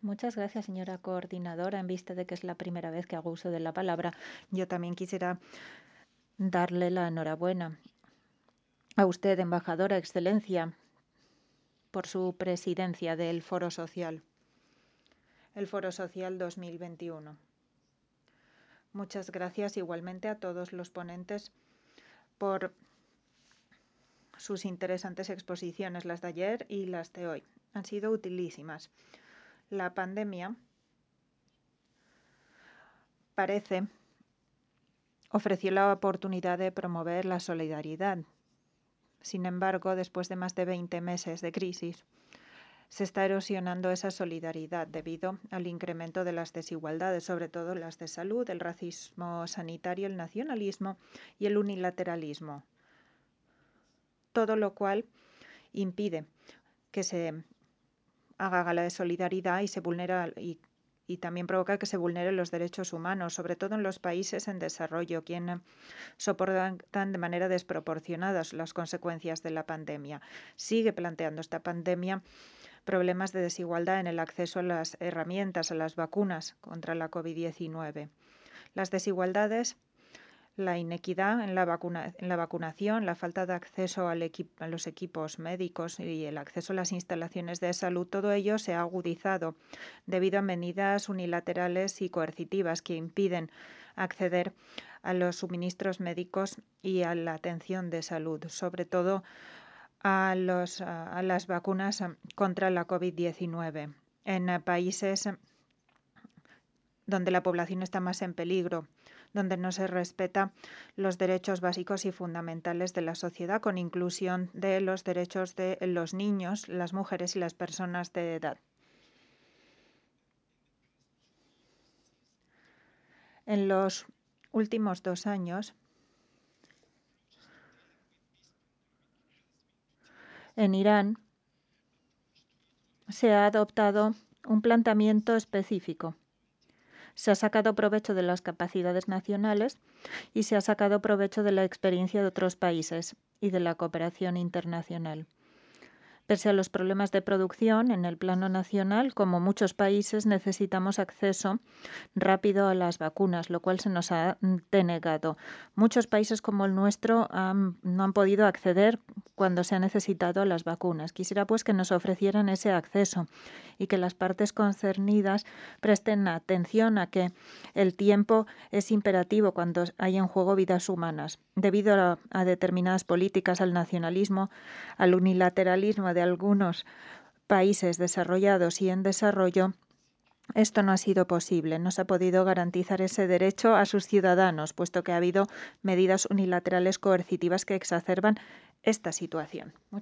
Muchas gracias, señora coordinadora. En vista de que es la primera vez que hago uso de la palabra, yo también quisiera darle la enhorabuena a usted, embajadora, excelencia, por su presidencia del Foro Social, el Foro Social 2021. Muchas gracias igualmente a todos los ponentes por sus interesantes exposiciones, las de ayer y las de hoy. Han sido utilísimas. La pandemia ofreció la oportunidad de promover la solidaridad. Sin embargo, después de más de 20 meses de crisis, se está erosionando esa solidaridad debido al incremento de las desigualdades, sobre todo las de salud, el racismo sanitario, el nacionalismo y el unilateralismo. Todo lo cual impide que se haga gala de solidaridad y se vulnera y también provoca que se vulneren los derechos humanos, sobre todo en los países en desarrollo, quienes soportan de manera desproporcionada las consecuencias de la pandemia. Sigue planteando esta pandemia problemas de desigualdad en el acceso a las herramientas, a las vacunas contra la COVID-19. Las desigualdades, la inequidad en la vacunación, la falta de acceso a los equipos médicos y el acceso a las instalaciones de salud, todo ello se ha agudizado debido a medidas unilaterales y coercitivas que impiden acceder a los suministros médicos y a la atención de salud, sobre todo a las vacunas contra la COVID-19 en países donde la población está más en peligro, donde no se respeta los derechos básicos y fundamentales de la sociedad, con inclusión de los derechos de los niños, las mujeres y las personas de edad. En los últimos 2 años, en Irán, se ha adoptado un planteamiento específico. Se ha sacado provecho de las capacidades nacionales y se ha sacado provecho de la experiencia de otros países y de la cooperación internacional. Pese a los problemas de producción en el plano nacional, como muchos países, necesitamos acceso rápido a las vacunas, lo cual se nos ha denegado. Muchos países como el nuestro no han podido acceder cuando se ha necesitado a las vacunas. Quisiera pues que nos ofrecieran ese acceso y que las partes concernidas presten atención a que el tiempo es imperativo cuando hay en juego vidas humanas. Debido a determinadas políticas, al nacionalismo, al unilateralismo de algunos países desarrollados y en desarrollo, esto no ha sido posible. No se ha podido garantizar ese derecho a sus ciudadanos, puesto que ha habido medidas unilaterales coercitivas que exacerban esta situación.